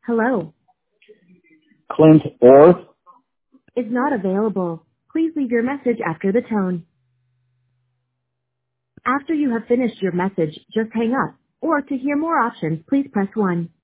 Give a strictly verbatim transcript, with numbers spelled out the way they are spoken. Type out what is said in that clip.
Hello. Clint Orth Is not available. Please leave your message after the tone. After you have finished your message, just hang up. Or to hear more options, please press one.